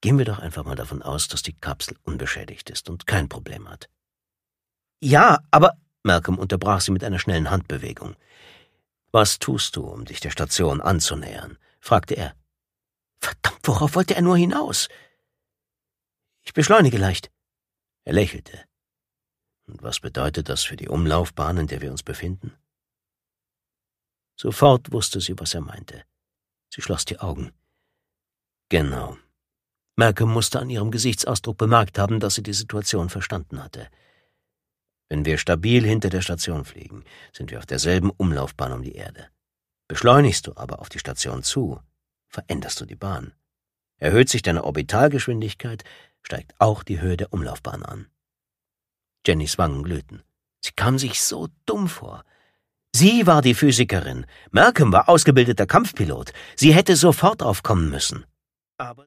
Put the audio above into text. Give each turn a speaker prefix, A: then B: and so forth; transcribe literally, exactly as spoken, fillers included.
A: Gehen wir doch einfach mal davon aus, dass die Kapsel unbeschädigt ist und kein Problem hat. Ja, aber... Malcolm unterbrach sie mit einer schnellen Handbewegung. »Was tust du, um dich der Station anzunähern?« fragte er. »Verdammt, worauf wollte er nur hinaus?« »Ich beschleunige leicht.« Er lächelte. »Und was bedeutet das für die Umlaufbahn, in der wir uns befinden?« Sofort wusste sie, was er meinte. Sie schloss die Augen. »Genau.« Malcolm musste an ihrem Gesichtsausdruck bemerkt haben, dass sie die Situation verstanden hatte. »Wenn wir stabil hinter der Station fliegen, sind wir auf derselben Umlaufbahn um die Erde. Beschleunigst du aber auf die Station zu, veränderst du die Bahn. Erhöht sich deine Orbitalgeschwindigkeit, steigt auch die Höhe der Umlaufbahn an.« Jennys Wangen glühten. Sie kam sich so dumm vor. Sie war die Physikerin. Malcolm war ausgebildeter Kampfpilot. Sie hätte sofort aufkommen müssen. Aber